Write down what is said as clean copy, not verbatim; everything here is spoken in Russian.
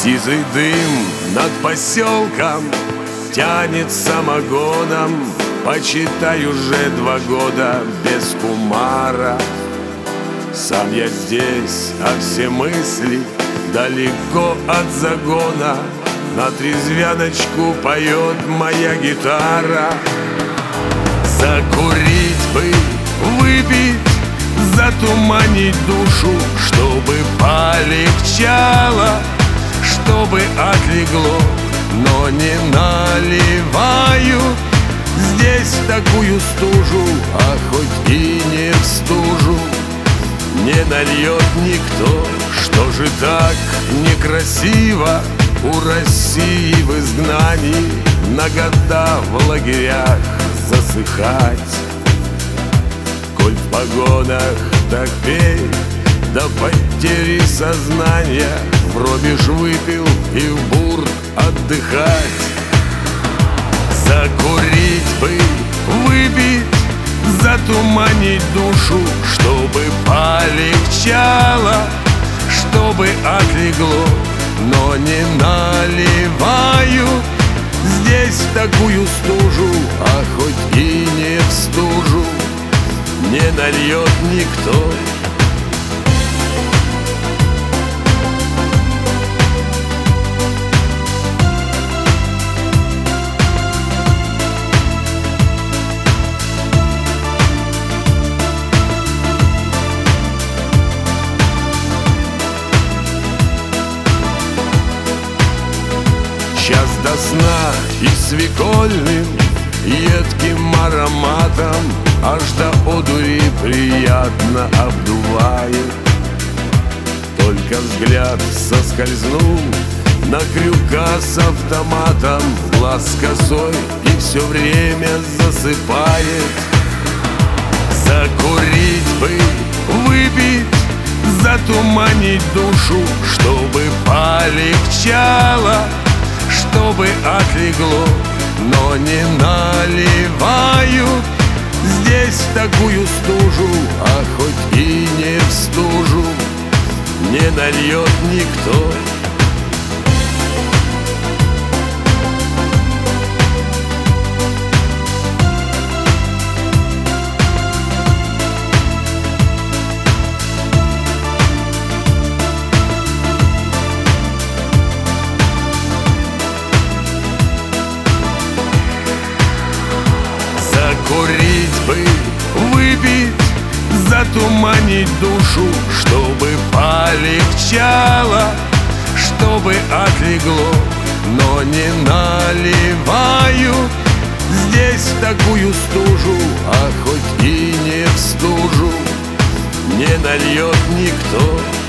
Сизый дым над поселком тянет самогоном. Почитай, уже 2 года без кумара. Сам я здесь, а все мысли далеко от загона. На трезвяночку поет моя гитара. Закурить бы, выпить, затуманить душу, чтобы полегчало, чтобы отлегло, но не наливают здесь такую стужу, а хоть и не в стужу не нальет никто. Что же так некрасиво у России в изгнании, на года в лагерях засыхать? Коль в погонах, так пей до потери сознания, в Робиш выпил и в Бург отдыхать. Закурить бы, выпить, затуманить душу, чтобы полегчало, чтобы отлегло, но не наливают здесь такую стужу, а хоть и не в стужу не нальет никто. Час до сна и свекольным едким ароматом аж до одури приятно обдувает. Только взгляд соскользнул на крюка с автоматом, глаз косой и все время засыпает. Закурить бы, выпить, затуманить душу, чтобы полегчало, чтобы отлегло, но не наливают здесь такую стужу, а хоть и не в стужу не нальет никто. Закурить бы, выпить, затуманить душу, чтобы полегчало, чтобы отлегло, но не наливают здесь такую стужу, а хоть и не в стужу не нальет никто.